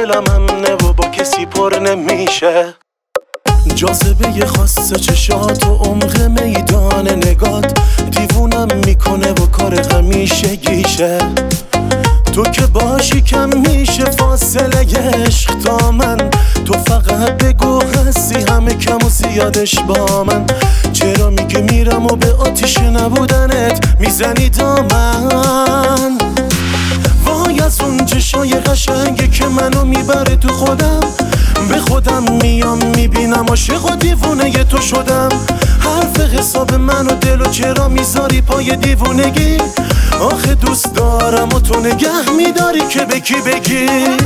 دلم همنه و با کسی پر نمیشه. جاذبه خاص چشات و عمق میدان نگات دیوونم میکنه و کار همیشه گیشه. تو که باشی کم میشه فاصله عشق تا من. تو فقط بگو هستی همه کم و زیادش با من. چرا میگه میرم و به آتیش نبودنت میزنی دامن؟ وای از اون چشای قشنگی که منو میبره تو خودم. به خودم میام میبینم عاشق و دیوونه تو شدم. حرف حساب من و دل و چرا میذاری پای دیوونگی؟ آخه دوست دارم و تو نگه میداری که به کی بگی؟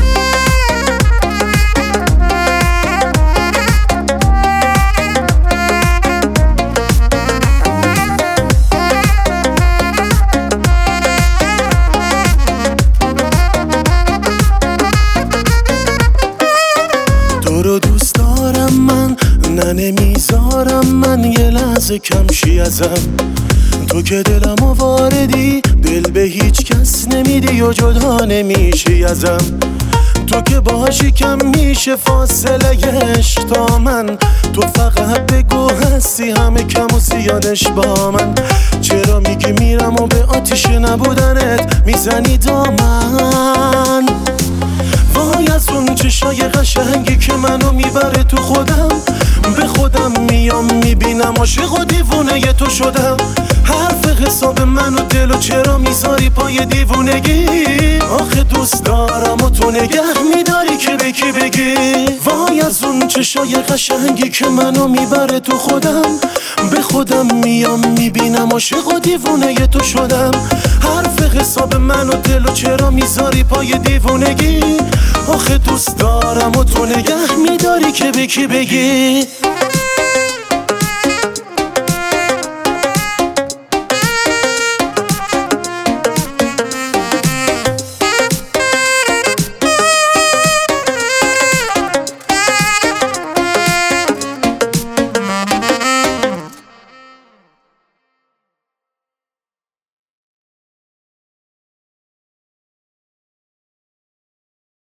تو رو دوست دارم من، نه نمیذارم من یه لحظه کمشی ازم. تو که دلمو واردی، دل به هیچ کس نمیدی و جدا نمیشی ازم. تو که باشی کم میشه فاصله عشق تا من. تو فقط بگو هستی همه کم و زیادش با من. چرا میگی میرم و به آتیش نبودنت میزنی دامن؟ وای از اون چشای قشنگی که منو میبره تو خودم. به خودم میام میبینم عاشق و دیوونه تو شدم. حرف حساب من و دل و چرا میذاری پای دیوونگی؟ آخه دوست دارم و تو نگه میداری که به کی بگی؟ وای از اون چشای قشنگی که منو میبره تو خودم. به خودم میام میبینم عاشق و دیوونه تو شدم. حرف حساب من و دل و چرا میذاری پای دیوونگی؟ آخه دوست دارم و تو نگه میداری که به کی بگی؟